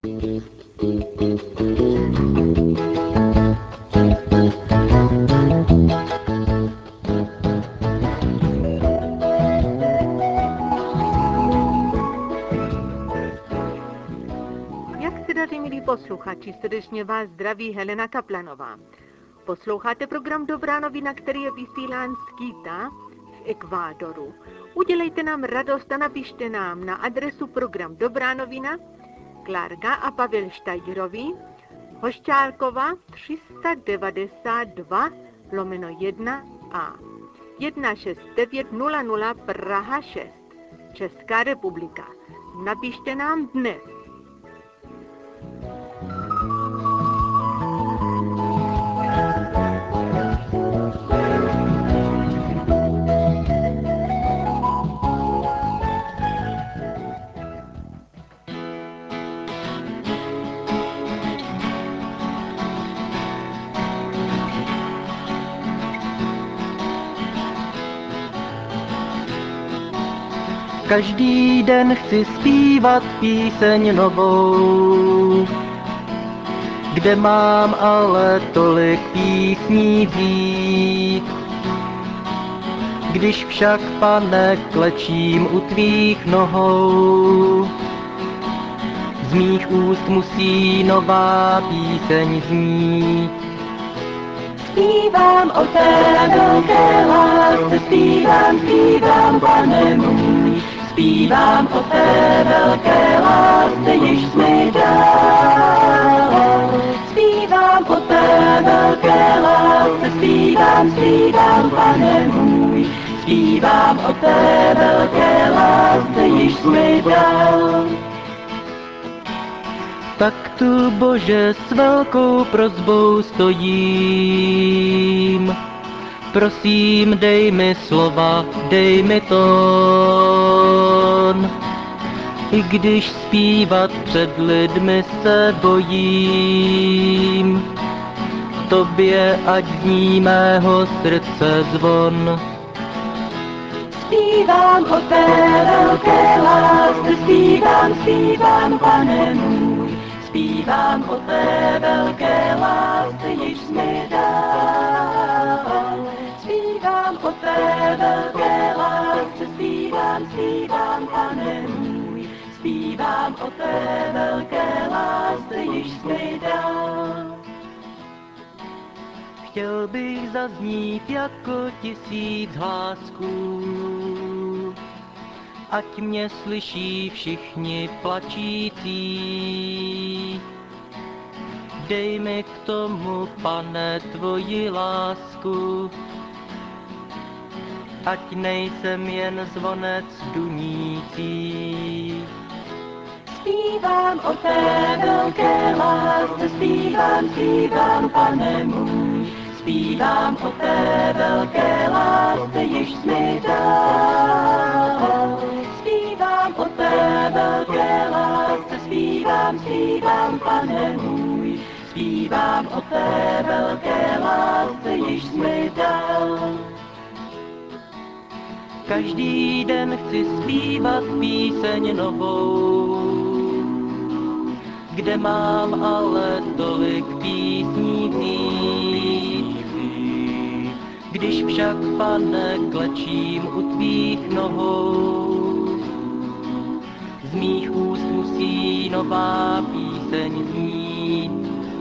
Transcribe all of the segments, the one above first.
Jak se daří, milí posluchači, srdečně vás zdraví Helena Kaplanová. Posloucháte program Dobrá novina, který je vysílán z Quita v Ekvádoru. Udělejte nám radost a napište nám na adresu program Dobrá novina, Klárka a Pavel Štajgerovi, Hošťálkova 392/1A 16900 Praha 6, Česká republika. Napište nám dnes. Každý den chci zpívat píseň novou, kde mám ale tolik písní vzít. Když však, Pane, klečím u tvých nohou, z mých úst musí nová píseň znít. Zpívám o té velké lásce, zpívám, Pane můj. Zpívám o té velké lásce, již jsi mi dal. Zpívám o té velké lásce, zpívám, Pane můj. Zpívám o té velké lásce, již jsi mi dal. Tak tu, Bože, s velkou prosbou stojím. Prosím, dej mi slova, dej mi tón. I když zpívat před lidmi se bojím, tobě ať zní mého srdce zvon. Zpívám o té velké lásce, zpívám, Pane můj. Zpívám o té velké lásce, již jsi mi dal. Zpívám o té velké lásce, zpívám, Pane můj. Zpívám o té velké lásce, již jsi mi dal. Chtěl bych zaznít jako 1000 hlásků, ať mě slyší všichni plačící. Dej mi k tomu, Pane, tvoji lásku, ať nejsem jen zvonec dunící. Zpívám o té velké lásce, zpívám, Pane můj. Zpívám o té velké lásce, již jsi mi dal. Zpívám o té velké lásce, zpívám, Pane můj. Zpívám o té velké lásce, již jsi mi dal. Každý den chci zpívat píseň novou, kde mám ale tolik písní vzít. Když však, Pane, klečím u tvých nohou, z mých úst musí nová píseň znít.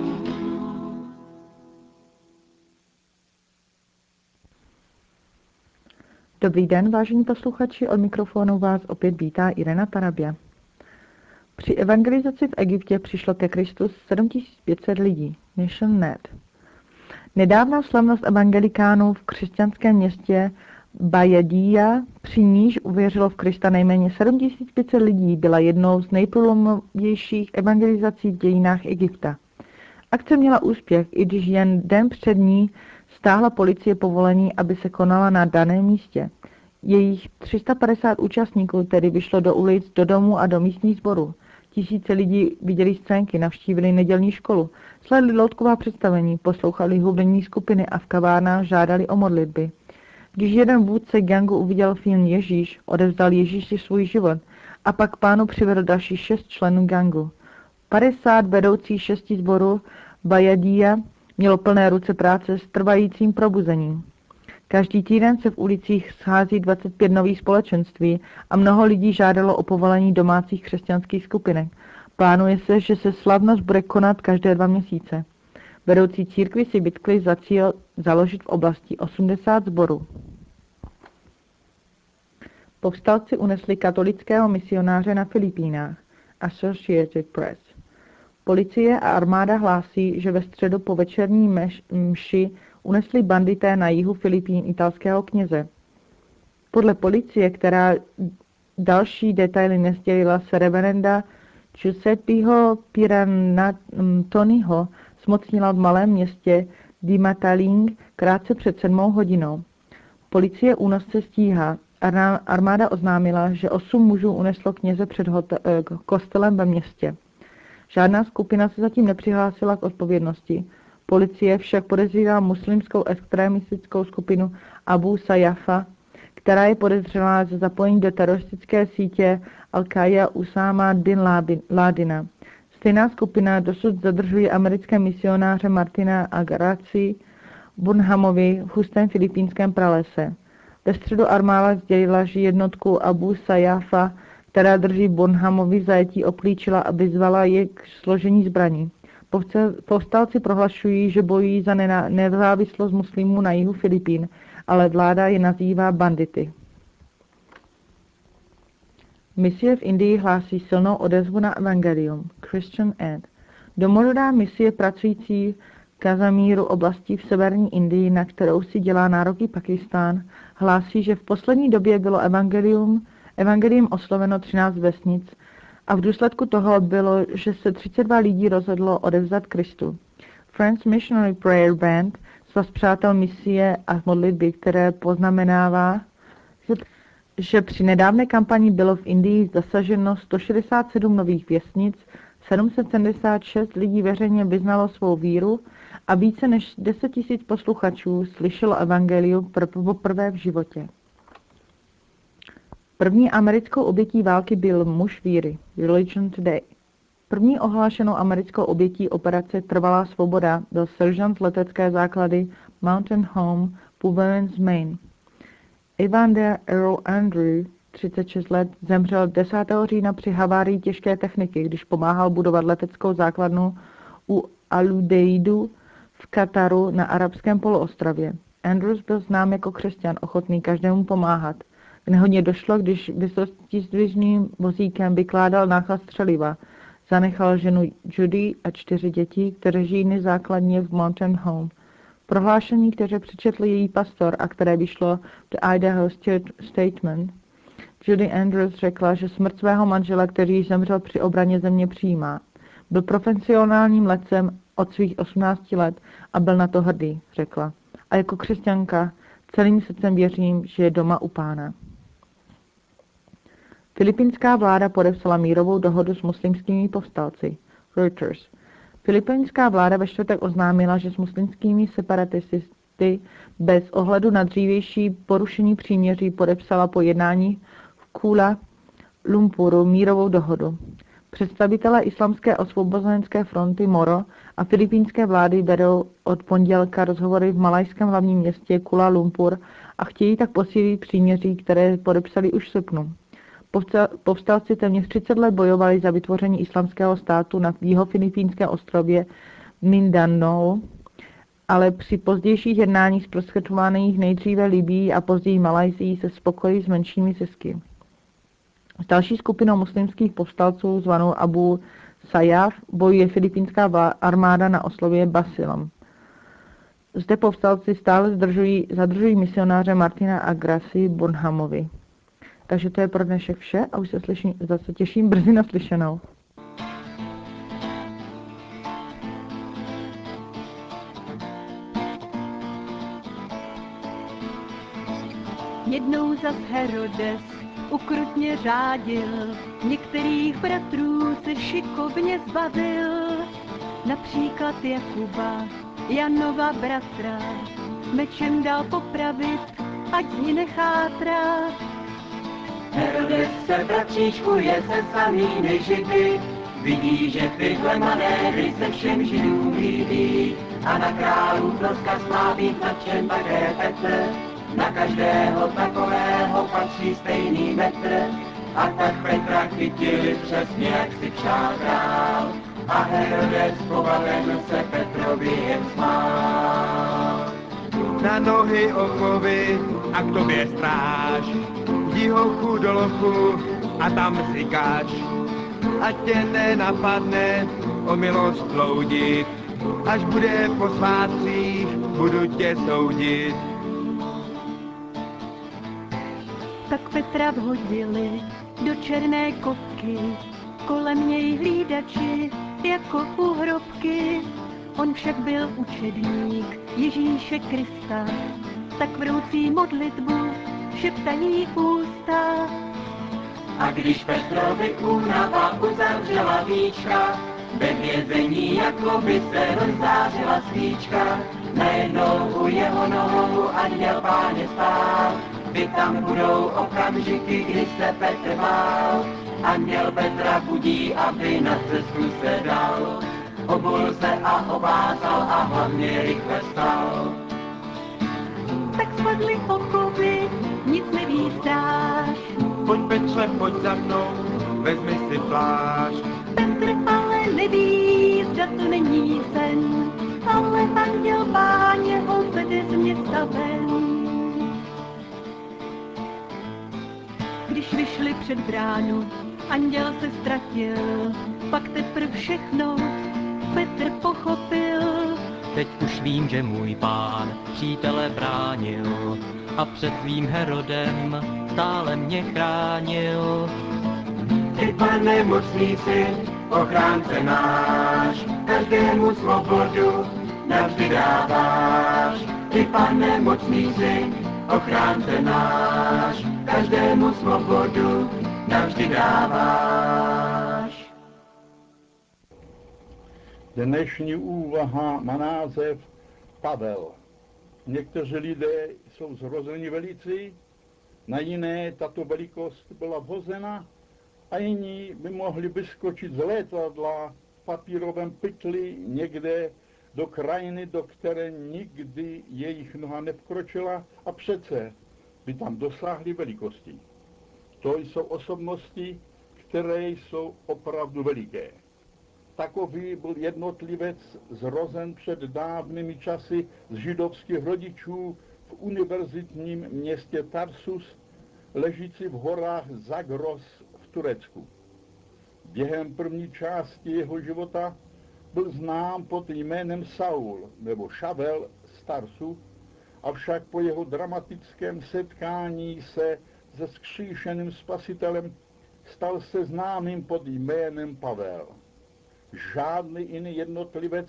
Dobrý den, vážení posluchači, od mikrofonu vás opět vítá Irena Tarabia. Při evangelizaci v Egyptě přišlo ke Kristu 7500 lidí. Mission.net. Nedávná slavnost evangelikánů v křesťanském městě Bajedíja, při níž uvěřilo v Krista nejméně 7500 lidí, byla jednou z nejprůlomovějších evangelizací v dějinách Egypta. Akce měla úspěch, i když jen den před ní stáhla policie povolení, aby se konala na daném místě. Jejich 350 účastníků tedy vyšlo do ulic, do domů a do místních sborů. Tisíce lidí viděli scénky, navštívili nedělní školu, sledli loutková představení, poslouchali hudební skupiny a v kavárnách žádali o modlitby. Když jeden vůdce gangu uviděl film Ježíš, odevzdal Ježíši svůj život a pak Pánu přivedl další 6 členů gangu. 50 vedoucích 6 sborů Bajadia mělo plné ruce práce s trvajícím probuzením. Každý týden se v ulicích schází 25 nových společenství a mnoho lidí žádalo o povolení domácích křesťanských skupinek. Plánuje se, že se slavnost bude konat každé 2 měsíce. Vedoucí církvi si vytkli za cíl založit v oblasti 80 sborů. Povstalci unesli katolického misionáře na Filipínách. Associated Press. Policie a armáda hlásí, že ve středu po večerní mši unesli bandité na jihu Filipín italského kněze. Podle policie, která další detaily nesdělila, se reverenda Giuseppeho Pirantoniho zmocnila v malém městě Di Mataling krátce před 7 hodinou. Policie únosce stíhá. Armáda oznámila, že 8 mužů uneslo kněze před kostelem ve městě. Žádná skupina se zatím nepřihlásila k odpovědnosti. Policie však podezírá muslimskou extremistickou skupinu Abu Sayyafa, která je podezřelá ze zapojení do teroristické sítě Al-Qaida Usáma bin Ládina. Stejná skupina dosud zadržuje americké misionáře Martina Agraci Bunhamovi v hustém filipínském pralese. Ve středu armáda sdělila, že jednotku Abu Sayyafa, která drží Bonhamovi v zajetí, obklíčila a vyzvala je k složení zbraní. Povstalci prohlašují, že bojují za nezávislost muslimů na jihu Filipín, ale vláda je nazývá bandity. Misie v Indii hlásí silnou odezvu na evangelium. Christian Aid. Domorodá misie pracující v Kazamíru oblasti v severní Indii, na kterou si dělá nároky Pakistán, hlásí, že v poslední době bylo evangelium osloveno 13 vesnic a v důsledku toho bylo, že se 32 lidí rozhodlo odevzdat Kristu. Friends Missionary Prayer Band, svaz přátel misie a modlitby, které poznamenává, že při nedávné kampani bylo v Indii zasaženo 167 nových věznic, 776 lidí veřejně vyznalo svou víru a více než 10 000 posluchačů slyšelo evangelium poprvé v životě. První americkou obětí války byl muž víry, Religion Today. První ohlášenou americkou obětí operace Trvalá svoboda byl seržant letecké základy Mountain Home Providence, Maine. Evander Earl Andrew, 36 let, zemřel 10. října při havárii těžké techniky, když pomáhal budovat leteckou základnu u Al-Udaidu v Kataru na arabském poloostrově. Andrews byl znám jako křesťan, ochotný každému pomáhat. K nehodě došlo, když vysokozdvižným vozíkem vykládal náklad střeliva. Zanechal ženu Judy a 4 děti, které žijí na základně v Mountain Home. Prohlášení, které přečetl její pastor a které vyšlo v Idaho Statement, Judy Andrews řekla, že smrt svého manžela, který již zemřel při obraně země, přijímá. Byl profesionálním letcem od svých 18 let a byl na to hrdý, řekla. A jako křesťanka celým srdcem věřím, že je doma u Pána. Filipínská vláda podepsala mírovou dohodu s muslimskými povstalci. Reuters. Filipínská vláda ve čtvrtek oznámila, že s muslimskými separatisty bez ohledu na dřívější porušení příměří podepsala po jednání v Kuala Lumpuru mírovou dohodu. Představitelé Islámské osvobozenecké fronty Moro a filipínské vlády vedou od pondělka rozhovory v malajském hlavním městě Kuala Lumpur a chtějí tak posílit příměří, které podepsali už v srpnu. Povstalci téměř 30 let bojovali za vytvoření islámského státu na jihovilipínském ostrově Mindanao, ale při pozdějších jednáních zprostředkovaných nejdříve Libyí a později Malajsií se spokojili s menšími zisky. S další skupinou muslimských povstalců zvanou Abu Sayyaf bojuje filipínská armáda na ostrově Basilan. Zde povstalci stále zadržují misionáře Martina Agraci Bonhamovi. Takže to je pro dnešek vše a už se zase těším brzy na slyšenou. Jednou zas Herodes ukrutně řádil, některých bratrů se šikovně zbavil, například Jakuba, Janova bratra, mečem dal popravit, ať z ní nechátrá. Herodes se bratříčkuje se samými Židy, Vidí, že tyhle manéry se všem Židům líbí a na králův rozkaz má být nadšen také Petr. Na každého takového patří stejný metr a tak Petra chytili přesně, jak si přál král. A Herodes pobaven se Petrovi jen smál. Na nohy okovy a k tobě stráž, jdi hochu do lochu a tam si kaž. Ať tě nenapadne o milost bloudit, až bude po svátcích, budu tě soudit. Tak Petra vhodili do černé kovky, kolem něj hlídači jako u hrobky. On však byl učedník Ježíše Krista, tak vroucí modlitbu šeptají ústa. A když Petrovi únava uzavřela víčka, ve vězení jako by se rozzářila svíčka, najednou u jeho nohou anděl Páně stál. Vy tam budou okamžiky, kdy se Petr bál. Anděl Petra budí, aby na cestu se dal. Obul se a obázal a hlavně rychle vstal. Tak spadly okovy, nic neví stráž. Pojď Petře, pojď za mnou, vezmi si plášť. Petr ale neví, zda to není sen, ale anděl Páně ho vede z města ven. Když vyšli před bránu, anděl se ztratil, pak teprv všechno Petr pochopil. Teď už vím, že můj pán přítele bránil a před svým Herodem stále mě chránil. Ty, Pane mocníci, ochránce náš, každému svobodu navždy dáváš. Ty, Pane mocníci, ochránce náš, každému svobodu navždy dáváš. Dnešní úvaha má název Pavel. Někteří lidé jsou zrozeni velicí, na jiné tato velikost byla vhozena a jiní by mohli vyskočit z letadla v papírovém pytli někde do krajiny, do které nikdy jejich noha nevkročila a přece by tam dosáhli velikosti. To jsou osobnosti, které jsou opravdu veliké. Takový byl jednotlivec zrozen před dávnými časy z židovských rodičů v univerzitním městě Tarsus, ležící v horách Zagros v Turecku. Během první části jeho života byl znám pod jménem Saul nebo Šavel z Tarsu, avšak po jeho dramatickém setkání se vzkříšeným Spasitelem stal se známým pod jménem Pavel. Žádný jiný jednotlivec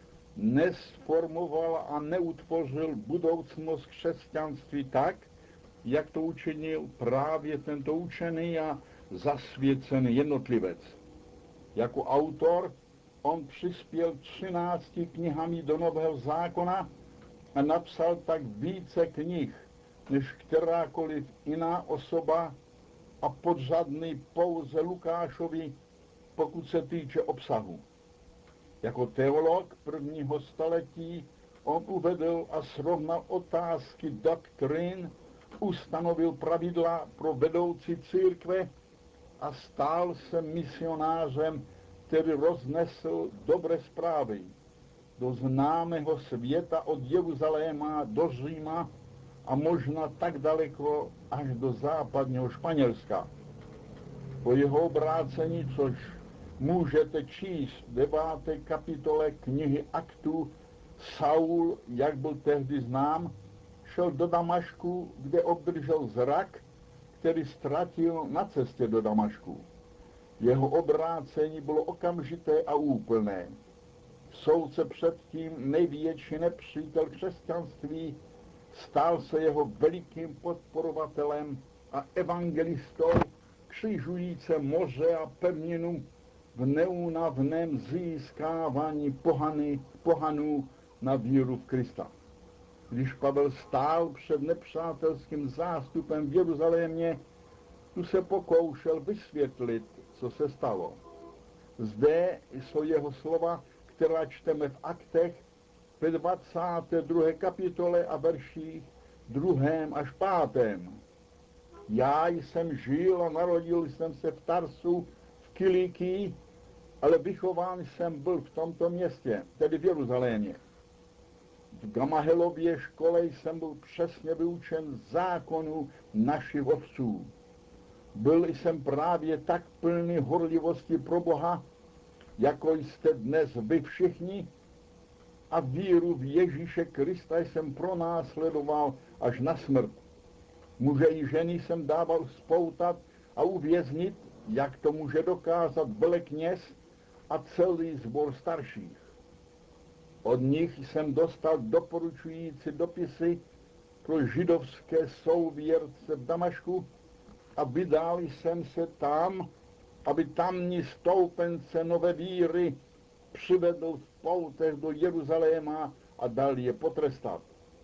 nesformoval a neutvořil budoucnost křesťanství tak, jak to učinil právě tento učený a zasvěcený jednotlivec. Jako autor on přispěl 13 knihami do Nového zákona a napsal tak více knih, než kterákoliv jiná osoba a podřadný pouze Lukášovi, pokud se týče obsahu. Jako teolog prvního století on uvedl a srovnal otázky doktrín, ustanovil pravidla pro vedoucí církve a stal se misionářem, který roznesl dobré zprávy do známého světa od Jeruzaléma do Říma a možná tak daleko až do západního Španělska. Po jeho obrácení, což můžete číst v 9. kapitole knihy Aktů, Saul, jak byl tehdy znám, šel do Damašku, kde obdržel zrak, který ztratil na cestě do Damašku. Jeho obrácení bylo okamžité a úplné. Soudce předtím největší nepřítel křesťanství stal se jeho velikým podporovatelem a evangelistou, křižující moře a pevninu v neúnavném získávání pohanů na víru v Krista. Když Pavel stál před nepřátelským zástupem v Jeruzalémě, tu se pokoušel vysvětlit, co se stalo. Zde jsou jeho slova, která čteme v Aktech ve 22. kapitole a verších 2. až 5. Já jsem žil a narodil jsem se v Tarsu v Kilikii, ale vychován jsem byl v tomto městě, tedy v Jeruzalémě. V Gamahelově škole jsem byl přesně vyučen zákonu našich otců. Byl jsem právě tak plný horlivosti pro Boha, jako jste dnes vy všichni, a víru v Ježíše Krista jsem pronásledoval až na smrt. Muže i ženy jsem dával spoutat a uvěznit, jak to může dokázat velekněz a celý sbor starších. Od nich jsem dostal doporučující dopisy pro židovské souvěrce v Damašku a vydal jsem se tam, aby tamní stoupence nové víry přivedl v poutech do Jeruzaléma a dal je potrestat.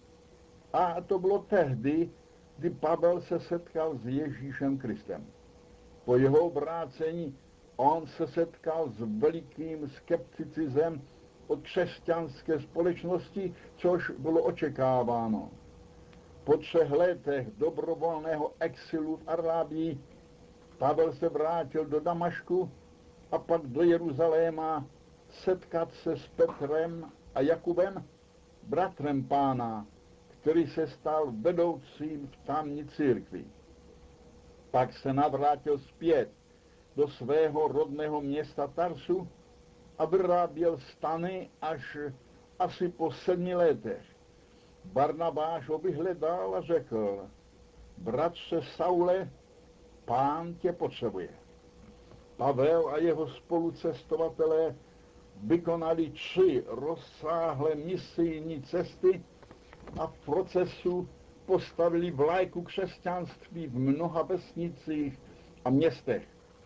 A to bylo tehdy, kdy Pavel se setkal s Ježíšem Kristem. Po jeho obrácení on se setkal s velikým skepticizmem od křesťanské společnosti, což bylo očekáváno. Po 3 letech dobrovolného exilu v Arábii Pavel se vrátil do Damašku a pak do Jeruzaléma setkat se s Petrem a Jakubem, bratrem Pána, který se stal vedoucím v tamní církvi. Pak se navrátil zpět do svého rodného města Tarsu a vyráběl stany až asi po 7 letech. Barnabáš ho vyhledal a řekl: bratře Saule, Pán tě potřebuje. Pavel a jeho spolucestovatelé vykonali 3 rozsáhlé misijní cesty a v procesu postavili vlajku křesťanství v mnoha vesnicích a městech.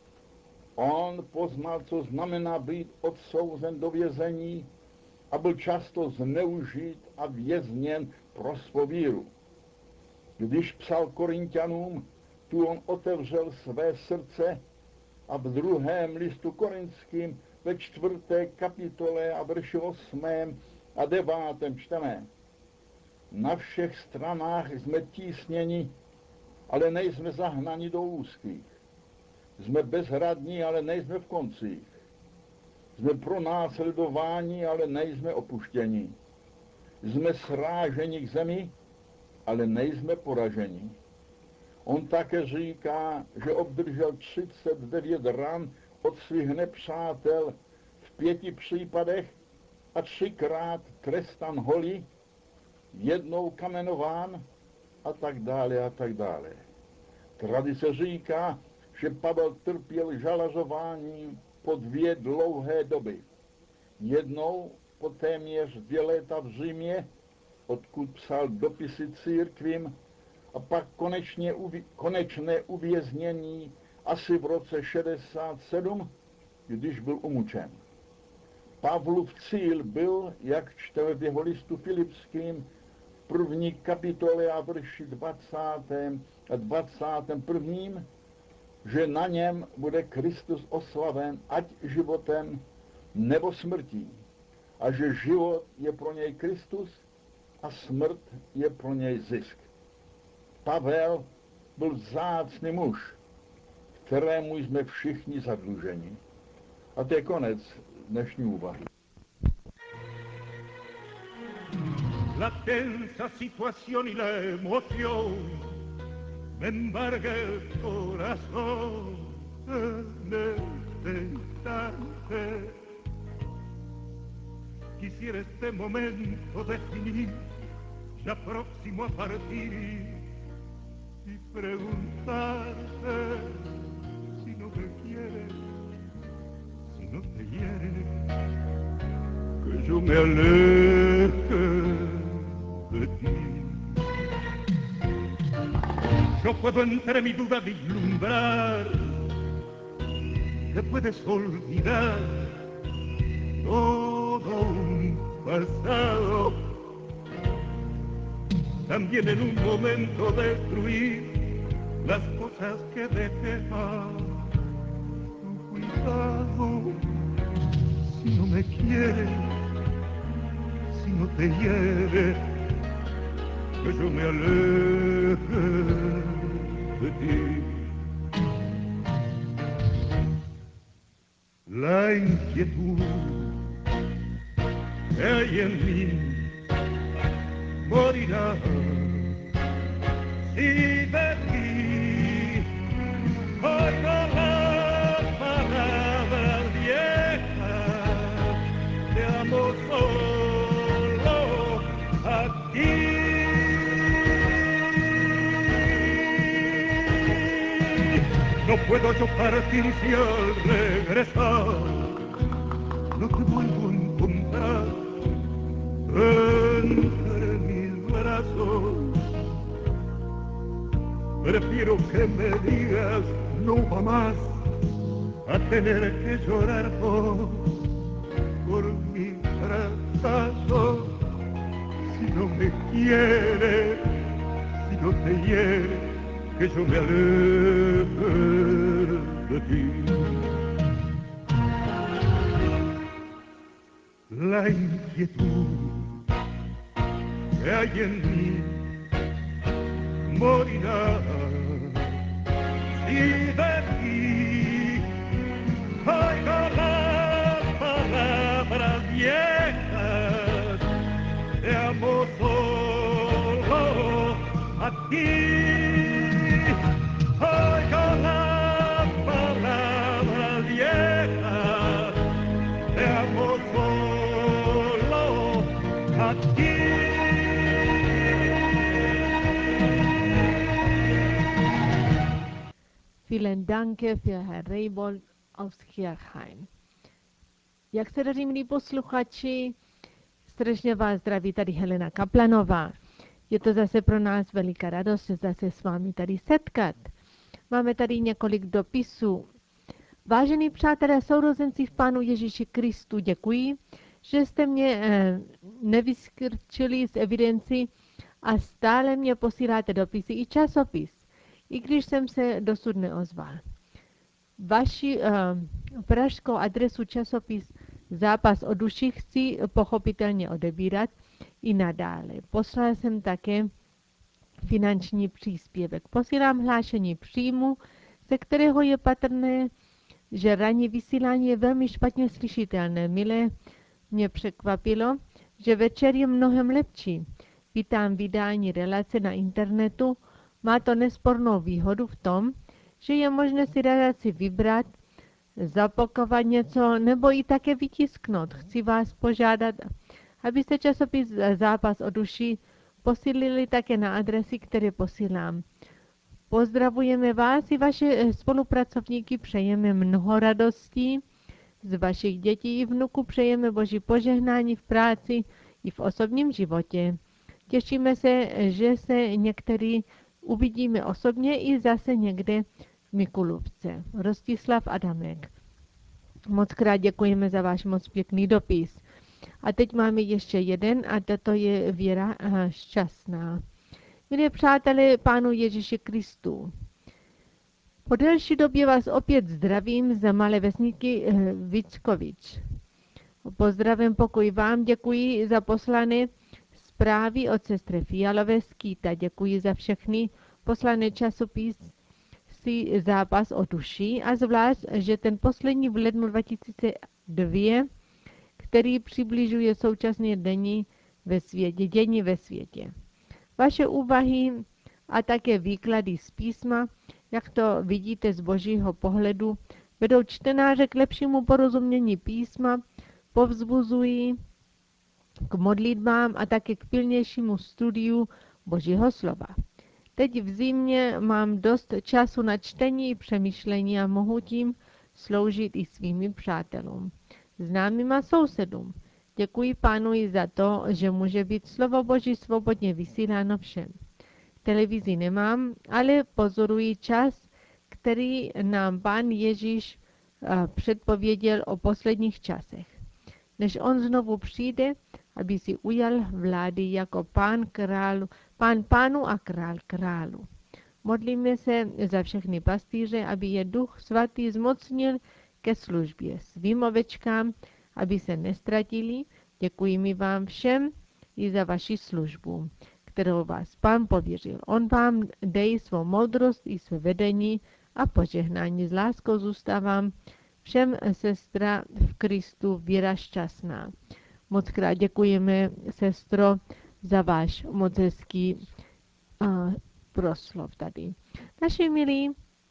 On poznal, co znamená být odsouzen do vězení a byl často zneužit a vězněn pro svou víru. Když psal Korinťanům, tu on otevřel své srdce a v 2. listu Korinským ve 4. kapitole a verši 8. a 9. čteme: na všech stranách jsme tísněni, ale nejsme zahnani do úzkých. Jsme bezhradní, ale nejsme v koncích. Jsme pronásledováni, ale nejsme opuštěni. Jsme sráženi k zemi, ale nejsme poraženi. On také říká, že obdržel 39 ran od svých nepřátel v 5 případech a 3krát trestan holí, 1 kamenován a tak dále a tak dále. Tradice říká, že Pavel trpěl žalazování po 2 dlouhé doby. Jednou po téměř 2 léta v Římě, odkud psal dopisy církvím, a pak konečné uvěznění asi v roce 67, když byl umučen. Pavlův cíl byl, jak čteme v jeho listu Filipským, v 1. kapitole a verši 20. a 21., že na něm bude Kristus oslaven ať životem nebo smrtí, a že život je pro něj Kristus a smrt je pro něj zisk. Pavel byl vzácný muž, kterému jsme všichni zadluženi. A to je konec dnešní úvahy. La tensa situación y la emoción me embarga el corazón en este instante. Quisiera este momento definir, ya próximo a partir, y preguntarte si no me quieres, si no te hieres, que yo me aleje de ti. Yo puedo entre mi duda vislumbrar que puedes olvidar todo un pasado, también en un momento destruir las cosas que dejé. Tú fuiste pasado. Si no me quieres, si no te hiere, que yo me aleje de ti. La inquietud que hay en mí morirá si de ti oigo las palabras viejas, te amo solo a ti. No puedo yo partir si al regresar no te vuelvo a encontrar entre mis brazos. Prefiero que me digas no va más a tener que llorar por mi fracaso. Si no me quieres, si no te hiere, que yo me aleje de ti. La inquietud que hay en mí morirá si de ti oigo las palabras viejas, te amo solo a ti. Oigo las palabras viejas, te amo solo a ti. Vielen Dank für Herr Rejbold aus Kirchheim. Jak se daří, milí posluchači, srdečně vás zdraví tady Helena Kaplanová. Je to zase pro nás veliká radost se zase s vámi tady setkat. Máme tady několik dopisů. Vážení přátelé, sourozenci v Pánu Ježíši Kristu, děkuji, že jste mě nevyskrčili z evidenci a stále mě posíláte dopisy i časopis, i když jsem se dosud neozval. Vaši pražskou adresu časopis Zápas o duši chci pochopitelně odebírat i nadále. Poslal jsem také finanční příspěvek. Posílám hlášení příjmu, ze kterého je patrné, že ranní vysílání je velmi špatně slyšitelné. Milé mě překvapilo, že večer je mnohem lepší. Vítám vydání relace na internetu. Má to nespornou výhodu v tom, že je možné si relaci vybrat, zapakovat něco nebo i také vytisknout. Chci vás požádat, abyste časopis Zápas o duši posílili také na adresy, které posílám. Pozdravujeme vás i vaše spolupracovníky, přejeme mnoho radostí z vašich dětí i vnuků, přejeme Boží požehnání v práci i v osobním životě. Těšíme se, že se některý uvidíme osobně i zase někde v Mikulůvce. Rostislav Adamek. Moc krát děkujeme za váš moc pěkný dopis. A teď máme ještě jeden a tato je Věra Šťastná. Milí přátelé Pánu Ježíši Kristu, po delší době vás opět zdravím za malé vesniky Vickovič. Pozdravím, pokoj vám, děkuji za poslané zprávy od sestry Fialové z Kýta, děkuji za všechny poslané časopisy Zápas o duši a zvlášť, že ten poslední v lednu 2002, který přibližuje současné dění ve světě. Vaše úvahy a také výklady z písma, jak to vidíte z božího pohledu, vedou čtenáře k lepšímu porozumění písma, povzbuzují k modlitbám a také k pilnějšímu studiu božího slova. Teď v zimě mám dost času na čtení i přemýšlení a mohu tím sloužit i svými přátelům, známým a sousedům. Děkuji Pánu i za to, že může být slovo Boží svobodně vysíláno všem. Televizi nemám, ale pozoruji čas, který nám Pán Ježíš předpověděl o posledních časech. Než on znovu přijde, aby si ujal vlády jako pán pánu a král králu. Modlíme se za všechny pastýře, aby je Duch Svatý zmocnil ke službě svým ovečkám, aby se nestratili. Děkujeme vám všem i za vaši službu, kterou vás Pán pověřil. On vám dej svou moudrost i své vedení a požehnání. S láskou zůstávám všem sestra v Kristu Víra Šťastná. Moc krát děkujeme, sestro, za váš moc hezký proslov tady. Naši milí,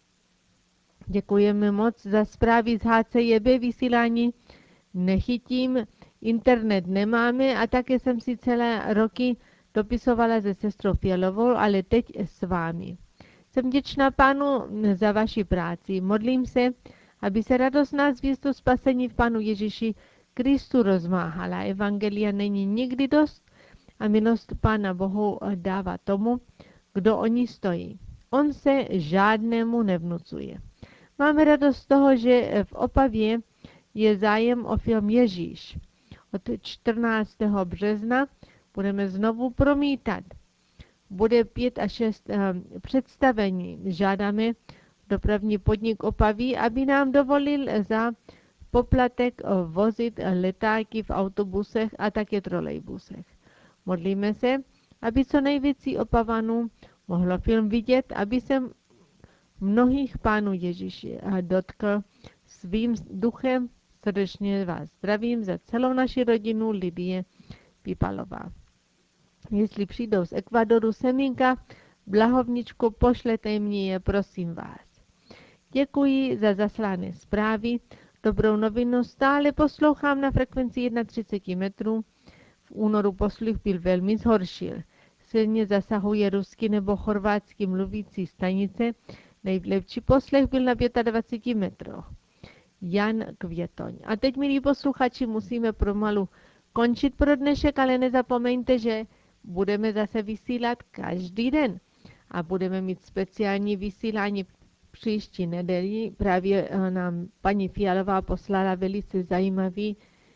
děkujeme moc za zprávy z HCJB vysílání. Nechytím, internet nemáme a také jsem si celé roky dopisovala se sestrou Fialovou, ale teď s vámi. Jsem vděčná Pánu za vaši práci. Modlím se, aby se radostná zvěst o spasení v Pánu Ježíši Kristu rozmáhala. Evangelia není nikdy dost a milost Pána Bohu dává tomu, kdo o ní stojí. On se žádnému nevnucuje. Máme radost z toho, že v Opavě je zájem o film Ježíš. Od 14. března budeme znovu promítat. Bude 5 až 6 představení. Žádáme dopravní podnik Opavy, aby nám dovolil za poplatek vozit letáky v autobusech a také trolejbusech. Modlíme se, aby co nejvíc Opavanů mohlo film vidět, aby se mnohých Pánu Ježíši dotkl svým duchem. Srdečně vás zdravím za celou naši rodinu Lidie Pipalová. Jestli přijdou z Ekvadoru semínka, blahovničku, pošlete mě je, prosím vás. Děkuji za zaslané zprávy. Dobrou novinu stále poslouchám na frekvenci 31 metrů. V únoru posluch byl velmi zhoršil. Silně zasahuje rusky nebo chorvátsky mluvící stanice. Nejlepší poslech byl na 25 metrů. Jan Květoň. A teď, milí posluchači, musíme pomalu končit pro dnešek, ale nezapomeňte, že budeme zase vysílat každý den a budeme mít speciální vysílání příští neděli. Právě nám paní Fialová poslala velice zajímavý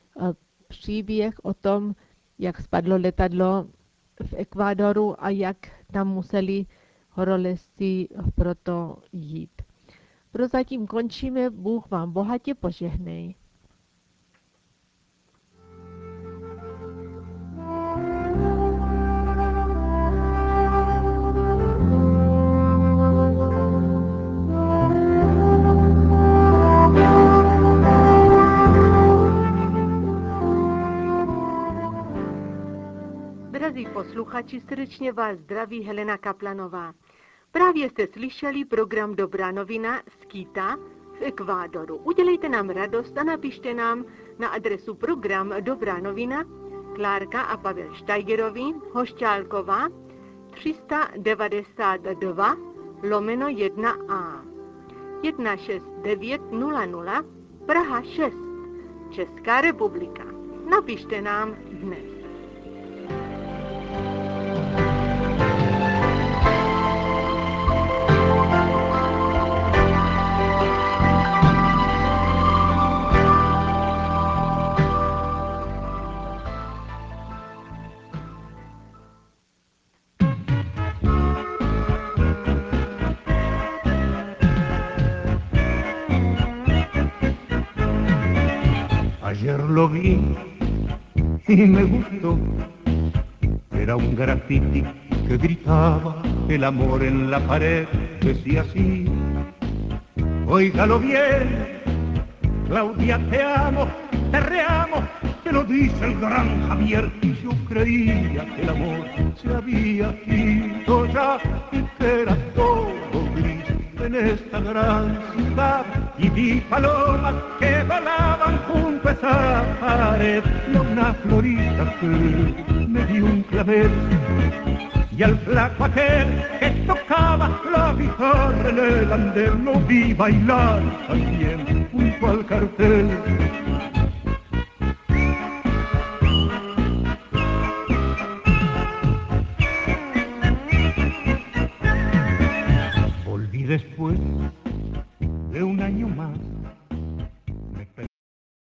příběh o tom, jak spadlo letadlo v Ekvádoru a jak tam museli horolezci proto jít. Prozatím končíme, Bůh vám bohatě požehnej. Drazí posluchači, srdečně vás zdraví Helena Kaplanová. Právě jste slyšeli program Dobrá novina z Quita v Ekvádoru. Udělejte nám radost a napište nám na adresu program Dobrá novina, Klárka a Pavel Štajgerovi, Hošťálková, 392 /1A, 16900, Praha 6, Česká republika. Napište nám dnes. Ayer lo vi y me gustó. Era un graffiti que gritaba el amor en la pared. Decía así: óigalo bien, Claudia, te amo, te reamo. Te lo dice el gran Javier. Y yo creía que el amor se había ido ya y que era todo gris en esta gran ciudad. Y vi palomas que volaban junto a esa pared, y a una florita que me dio un clavel, y al flaco aquel que tocaba la guitarra en el andén lo vi bailar también junto al cartel. Volví después